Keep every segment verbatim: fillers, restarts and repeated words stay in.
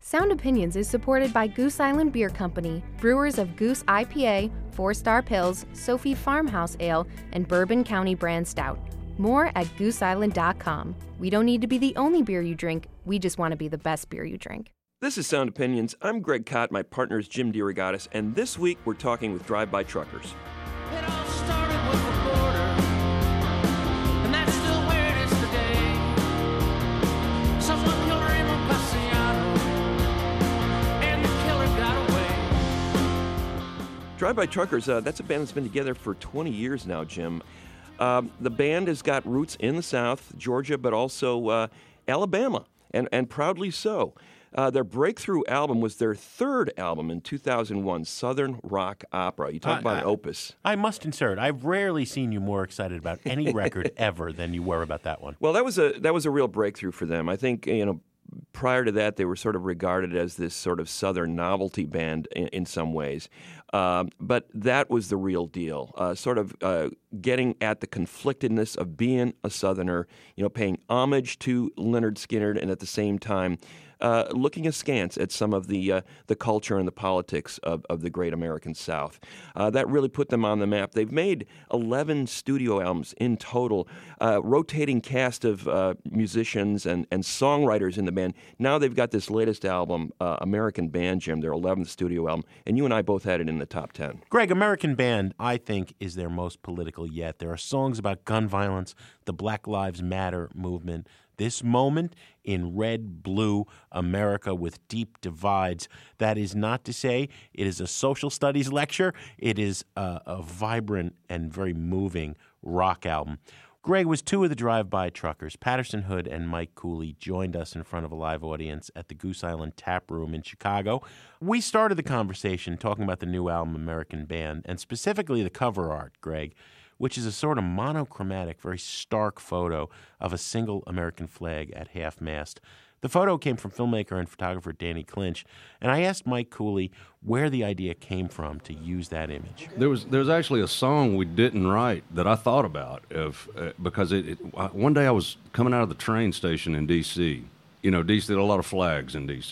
Sound Opinions is supported by Goose Island Beer Company, brewers of Goose I P A, Four Star Pils, Sophie Farmhouse Ale, and Bourbon County Brand Stout. More at goose island dot com. We don't need to be the only beer you drink, we just want to be the best beer you drink. This is Sound Opinions. I'm Greg Cott, my partner is Jim DeRogatis, and this week we're talking with Drive-By Truckers. It all started with the border, and that's still where it is today. Someone killed Raymond Paciano, and the killer got away. Drive-By Truckers, uh, that's a band that's been together for twenty years now, Jim. Um, the band has got roots in the South, Georgia, but also uh, Alabama, and, and proudly so. Uh, their breakthrough album was their third album in two thousand one, Southern Rock Opera. You talk Uh, about I- an opus. I must insert, I've rarely seen you more excited about any record ever than you were about that one. Well, that was a that was a real breakthrough for them. I think, you know, prior to that, they were sort of regarded as this sort of Southern novelty band in, in some ways. Um, but that was the real deal, uh, sort of uh, getting at the conflictedness of being a Southerner, you know, paying homage to Lynyrd Skynyrd, and at the same time uh, looking askance at some of the uh, the culture and the politics of, of the great American South. Uh, that really put them on the map. They've made eleven studio albums in total, uh, rotating cast of uh, musicians and, and songwriters in the band. Now they've got this latest album, uh, American Band, Jim, their eleventh studio album, and you and I both had it in the top ten. Greg, American Band, I think, is their most political yet. There are songs about gun violence, the Black Lives Matter movement, this moment in red, blue America with deep divides. That is not to say it is a social studies lecture. It is a, a vibrant and very moving rock album. Greg, was two of the Drive-By Truckers, Patterson Hood and Mike Cooley, joined us in front of a live audience at the Goose Island Tap Room in Chicago. We started the conversation talking about the new album, American Band, and specifically the cover art, Greg, which is a sort of monochromatic, very stark photo of a single American flag at half-mast. The photo came from filmmaker and photographer Danny Clinch, and I asked Mike Cooley where the idea came from to use that image. There was there was actually a song we didn't write that I thought about of uh, because it, it one day I was coming out of the train station in D C. You know, D C, there are a lot of flags in D C.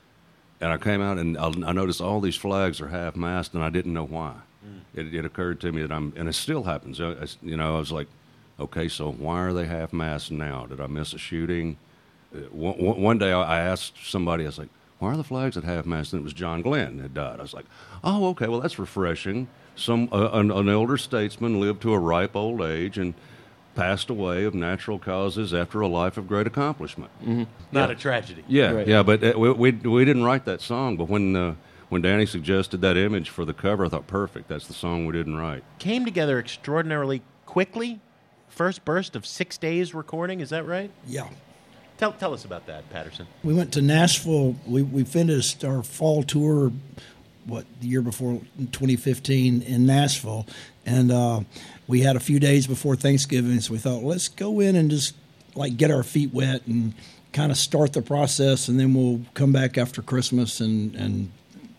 And I came out and I, I noticed all these flags are half-mast, and I didn't know why. Mm. It, it occurred to me that I'm, and it still happens. I, I, you know, I was like, okay, so why are they half-mast now? Did I miss a shooting? Uh, one, one day I asked somebody, I was like, why are the flags at half-mast? And it was John Glenn had died. I was like, oh, okay, well, that's refreshing. Some uh, an, an elder statesman lived to a ripe old age and passed away of natural causes after a life of great accomplishment. Mm-hmm. Not yeah. a tragedy. Yeah, right. yeah, but uh, we, we we didn't write that song. But when uh, when Danny suggested that image for the cover, I thought, perfect. That's the song we didn't write. Came together extraordinarily quickly. First burst of six days recording, is that right? Yeah. Tell tell us about that, Patterson. We went to Nashville. We, we finished our fall tour, what, the year before, twenty fifteen, in Nashville. And uh, we had a few days before Thanksgiving, so we thought, let's go in and just, like, get our feet wet and kind of start the process, and then we'll come back after Christmas and, and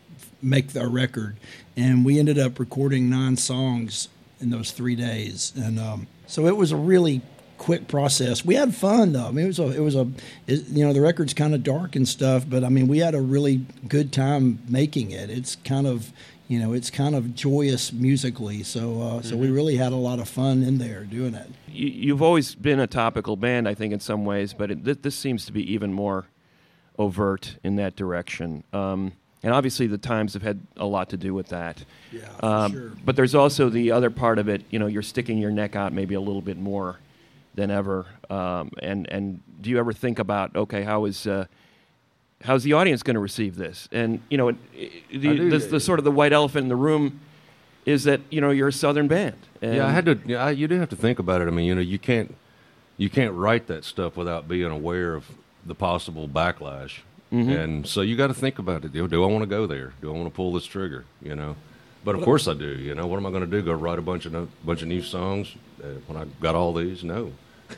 make our record. And we ended up recording nine songs in those three days. And um, so it was a really quick process. We had fun though. I mean, it was a, it was a, it, you know, the record's kind of dark and stuff, but I mean, we had a really good time making it. It's kind of, you know, it's kind of joyous musically. So, uh, so we really had a lot of fun in there doing it. You, you've always been a topical band, I think, in some ways, but it, th- this seems to be even more overt in that direction. Um, and obviously the times have had a lot to do with that. Yeah, for um, sure. But there's also the other part of it, you know, you're sticking your neck out maybe a little bit more than ever. Um, and, and do you ever think about, okay, how is uh, how's the audience going to receive this? And, you know, it, it, the, the, the sort of the white elephant in the room is that, you know, you're a Southern band. And Yeah, I had to. Yeah, I, you do have to think about it. I mean, you know, you can't you can't write that stuff without being aware of the possible backlash. Mm-hmm. And so you got to think about it. Do, do I want to go there? Do I want to pull this trigger? You know, but of course I do. You know, what am I going to do? Go write a bunch of no, bunch of new songs uh, when I got all these? No.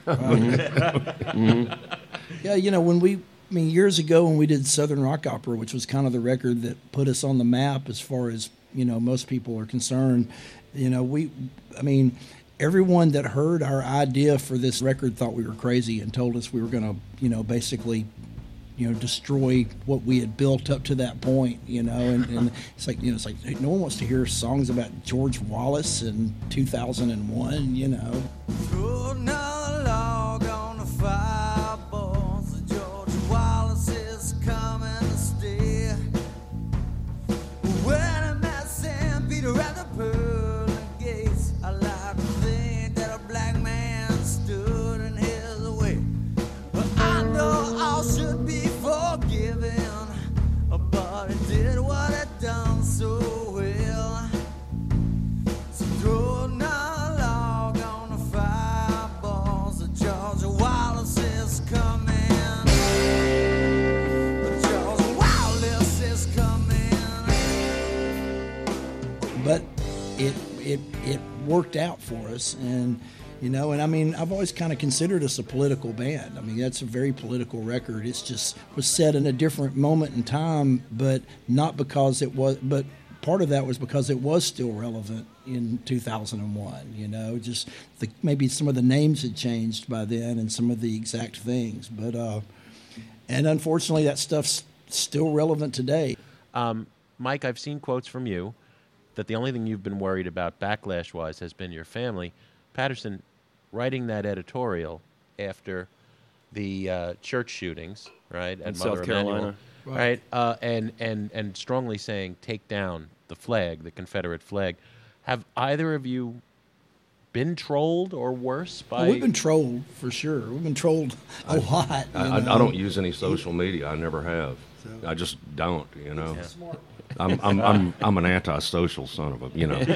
mm-hmm. Yeah, you know, when we, I mean, years ago when we did Southern Rock Opera, which was kind of the record that put us on the map as far as, you know, most people are concerned, you know, we, I mean, everyone that heard our idea for this record thought we were crazy and told us we were going to, you know, basically, you know, destroy what we had built up to that point, you know, and, and it's like, you know, it's like no one wants to hear songs about George Wallace in two thousand one, you know. Throw another log on the fire, boys. George Wallace is coming to stay. When I met Sam Peter at the pearly gates, I like to think that a black man stood in his way. But I know all should be forgiven, but he did what he done so well. So throw another log on the fire, boys. George Wallace is coming. George Wallace is coming. But it it it worked out for us, and you know, and I mean, I've always kind of considered us a political band. I mean, that's a very political record. It's just was set in a different moment in time, but not because it was, but part of that was because it was still relevant in two thousand one, you know, just the, maybe some of the names had changed by then and some of the exact things, but, uh, and unfortunately that stuff's still relevant today. Um, Mike, I've seen quotes from you that the only thing you've been worried about backlash-wise has been your family. Patterson, writing that editorial after the uh, church shootings, right, at In Mother South Carolina. Emanuel, right, uh, and and and strongly saying take down the flag, the Confederate flag. Have either of you been trolled or worse by? Well, we've been trolled for sure. We've been trolled a lot. I, I, you know? I don't use any social media. I never have. I just don't, you know. I'm, I'm, I'm, I'm an antisocial son of a, you know.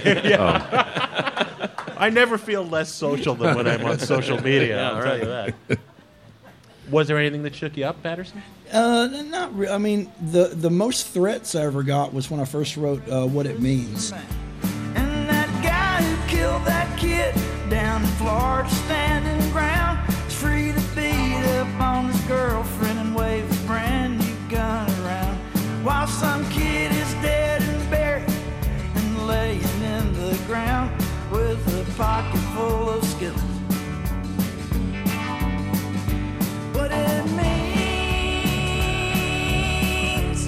I never feel less social than when I'm on social media. I'll tell you that. Was there anything that shook you up, Patterson? Uh, not re- I mean, the the most threats I ever got was when I first wrote uh, What It Means. And that guy who killed that kid down in Florida, standing ground, is free to beat up on his girlfriend and wave his brand new gun around, while some kid is dead and buried and laying in the ground with a pocket full of skittles. What it means.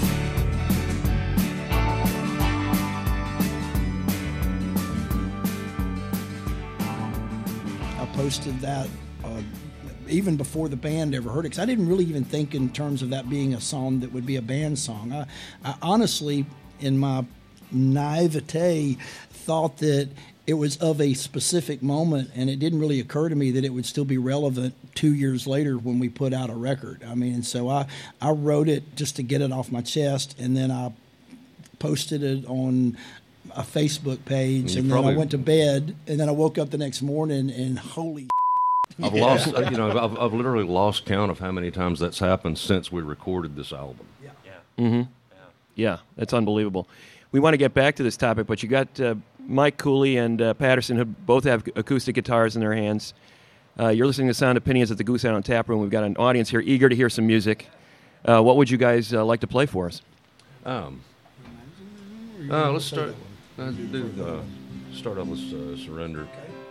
I posted that uh, even before the band ever heard it, because I didn't really even think in terms of that being a song that would be a band song. I, I honestly, in my naivete, thought that it was of a specific moment, and it didn't really occur to me that it would still be relevant two years later when we put out a record. I mean, so I, I wrote it just to get it off my chest, and then I posted it on a Facebook page, You and probably- then I went to bed, and then I woke up the next morning, and holy I've lost, uh, you know, I've, I've literally lost count of how many times that's happened since we recorded this album. Yeah, that's unbelievable. We want to get back to this topic, but you got uh, Mike Cooley and uh, Patterson, who both have acoustic guitars in their hands. Uh, you're listening to Sound Opinions at the Goose Island Tap Room. We've got an audience here eager to hear some music. Uh, what would you guys uh, like to play for us? Um, uh, let's start. Uh, do, uh, start off with uh, Surrender.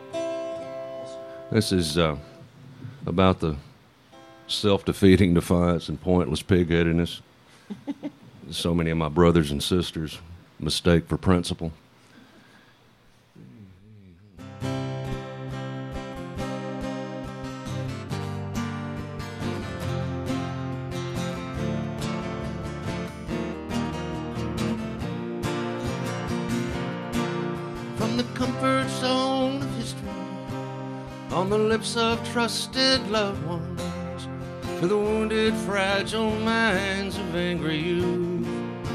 This is uh, about the self-defeating defiance and pointless pig-headedness so many of my brothers and sisters mistake for principle. From the comfort zone of history, on the lips of trusted loved ones, to the wounded, fragile minds of angry youth.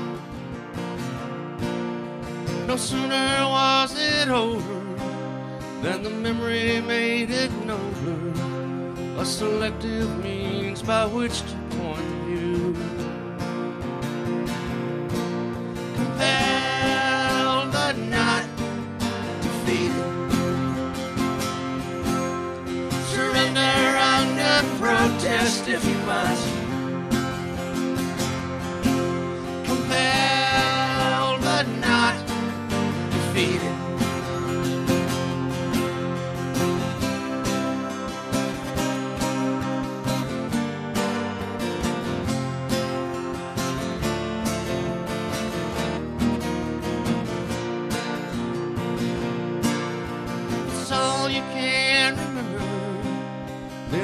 No sooner was it over than the memory made it nobler, a selective means by which to point the view. Compelled but not defeated, surrender under protest if you must. Compelled but not defeated.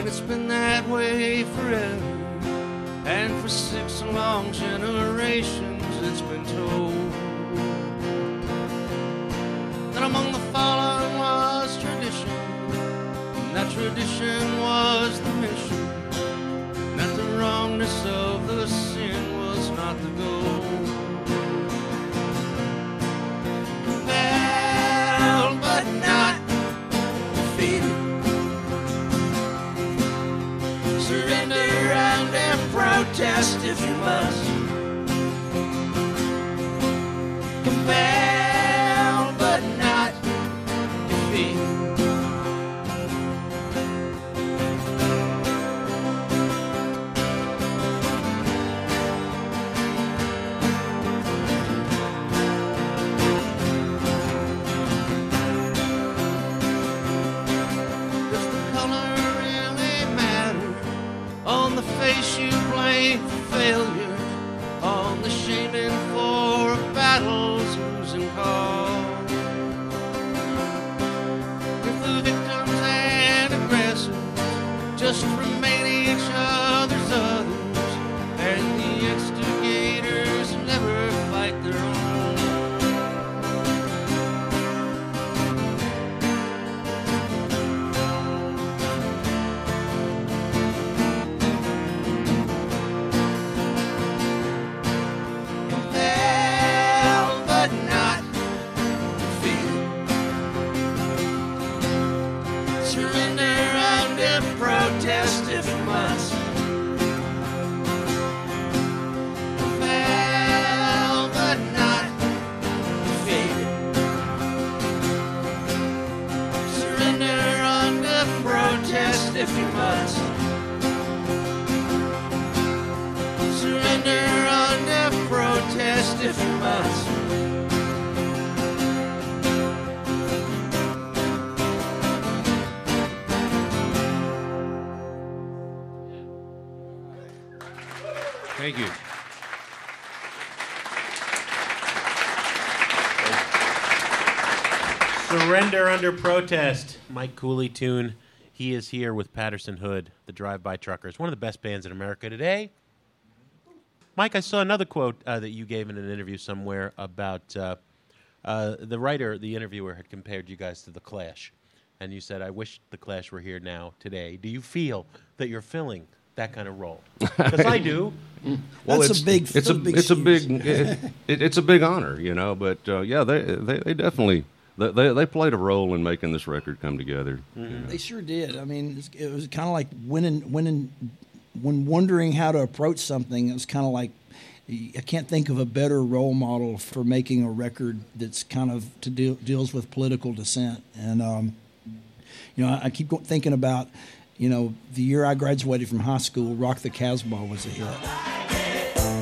and it's been that way forever. And for six long generations it's been told that among the fallen was tradition, and that tradition was the mission, and that the wrongness of the sin was not the goal. Compelled but not defeated, surrender and then protest if you must. Compelled but not defeated. Does the color really matter? On the face you blame for failure, on the shaming for a battle's losing cause. If the victims and aggressors just remain each other's others, and the instigators never fight their own. Compelled but not defeated, surrender under protest if you must. Compelled but not defeated, surrender under protest if you must. Surrender under protest if you must. Thank you. Surrender Under Protest. Mike Cooley tune. He is here with Patterson Hood, the Drive-By Truckers, one of the best bands in America today. Mike, I saw another quote uh, that you gave in an interview somewhere about uh, uh, the writer, the interviewer, had compared you guys to The Clash. And you said, I wish The Clash were here now, today. Do you feel that you're filling that kind of role? Because I do. Well, That's it's a big. it's those a big it's a shoes. big it, it, it's a big honor, you know. But uh, yeah, they, they they definitely they, they they played a role in making this record come together. you know. They sure did. I mean, it's- it was kind of like winning, winning, when wondering how to approach something. It was kind of like, I can't think of a better role model for making a record that's kind of to deal, deals with political dissent. And um, you know, I, I keep go- thinking about, you know, the year I graduated from high school, "Rock the Casbah" was a hit.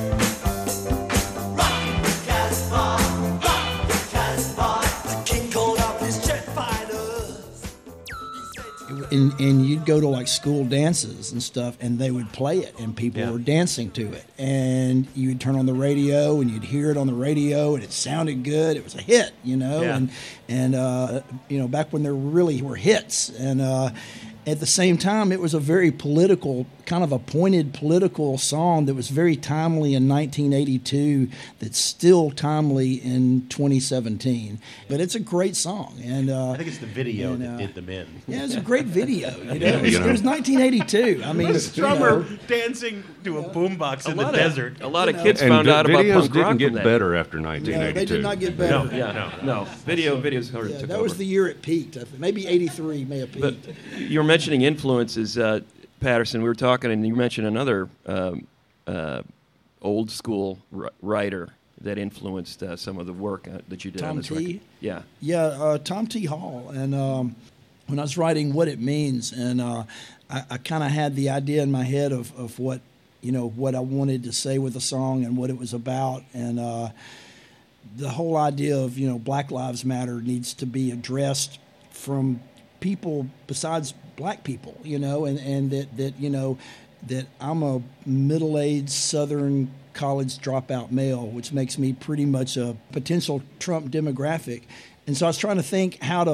And, and you'd go to like school dances and stuff, and they would play it, and people Yeah. were dancing to it. And you would turn on the radio, and you'd hear it on the radio, and it sounded good. It was a hit, you know. Yeah. And and uh, you know, back when there really were hits, and uh, at the same time, it was a very political, kind of a pointed political song that was very timely in nineteen eighty-two. That's still timely in twenty seventeen. But it's a great song, and uh, I think it's the video and, that uh, did them in. yeah, it's a great video. You know, it, was, you know. it was nineteen eighty-two. I mean, This you drummer know, dancing to a boombox in the lot desert. Of, a lot of know. kids And found vi- out about videos punk rock didn't from get that. better after nineteen eighty-two. no, they did not get better. No. Yeah, no, video, videos sort of Yeah, took that over. was the year it peaked. I think. Maybe eighty-three may have But peaked. you're mentioning influences, uh, Patterson. We were talking, and you mentioned another um, uh, old school r- writer that influenced uh, some of the work uh, that you did on Tom this T? record. Yeah. Yeah, uh, Tom T. Hall. And um, when I was writing What It Means, and uh, I, I kind of had the idea in my head of, of what, you know, what I wanted to say with the song and what it was about. And uh, the whole idea of, you know, Black Lives Matter needs to be addressed from people besides black people, you know, and, and that, that, you know, that I'm a middle-aged Southern college dropout male, which makes me pretty much a potential Trump demographic. And so I was trying to think how to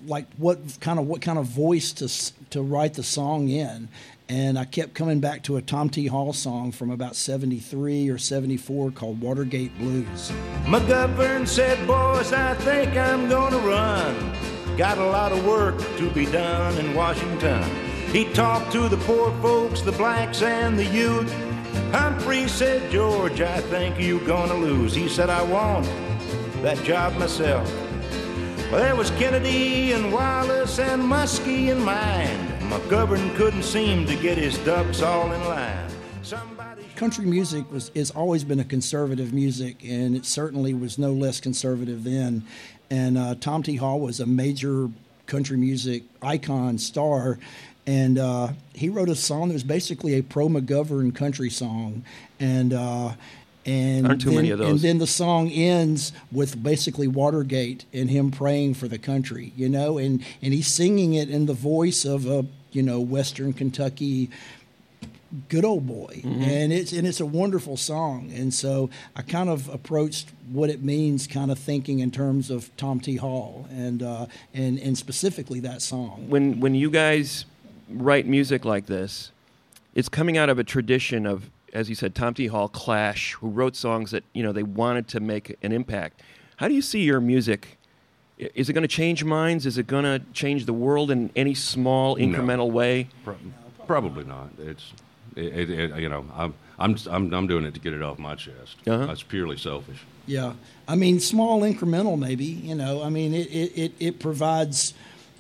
like what kind of what kind of voice to s- to write the song in. And I kept coming back to a Tom T. Hall song from about seventy-three or seventy-four called Watergate Blues. McGovern said, boys, I think I'm gonna run. Got a lot of work to be done in Washington. He talked to the poor folks, the blacks and the youth. Humphrey said, George, I think you gonna lose. He said, I want that job myself. Well, there was Kennedy and Wallace and Muskie in mind. McGovern couldn't seem to get his ducks all in line. Somebody... Country music was has always been a conservative music, and it certainly was no less conservative then. And uh, Tom T. Hall was a major country music icon star, and uh, he wrote a song that was basically a pro-McGovern country song. And uh, and Aren't too then, many of those. And then the song ends with basically Watergate and him praying for the country, you know, and, and he's singing it in the voice of a, you know, Western Kentucky good old boy. Mm-hmm. And it's and it's a wonderful song. And so I kind of approached what it means, kind of thinking in terms of Tom T. Hall and uh, and and specifically that song. When when you guys write music like this, it's coming out of a tradition of, as you said, Tom T. Hall, Clash, who wrote songs that, you know, they wanted to make an impact. How do you see your music? Is it going to change minds? Is it going to change the world in any small incremental No. way? Pro- probably not. It's, it, it, it, you know, I'm, I'm, I'm, I'm doing it to get it off my chest. Uh-huh. That's purely selfish. Yeah. I mean, small incremental maybe, you know. I mean, it, it, it, it provides,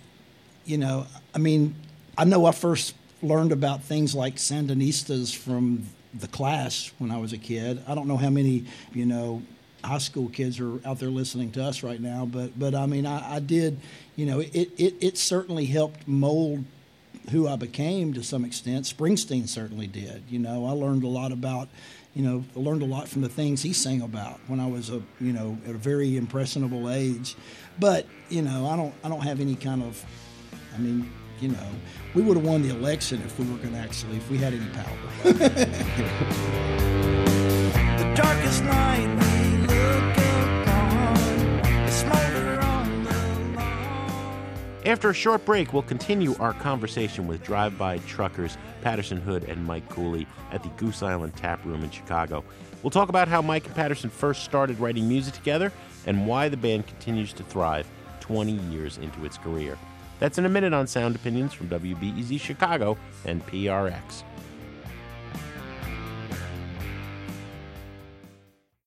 you know, I mean, I know I first learned about things like Sandinistas from The Clash when I was a kid. I don't know how many, you know, high school kids are out there listening to us right now, but but I mean, I, I did, you know, it, it, it certainly helped mold who I became to some extent. Springsteen certainly did. You know, I learned a lot about, you know, I learned a lot from the things he sang about when I was a, you know, at a very impressionable age. But, you know, I don't I don't have any kind of, I mean, you know, we would have won the election if we were going to actually, if we had any power. The darkest night we look upon, the smolder on the lawn. After a short break, we'll continue our conversation with drive-by truckers Patterson Hood and Mike Cooley at the Goose Island Tap Room in Chicago. We'll talk about how Mike and Patterson first started writing music together and why the band continues to thrive twenty years into its career. That's in a minute on Sound Opinions from W B E Z Chicago and P R X.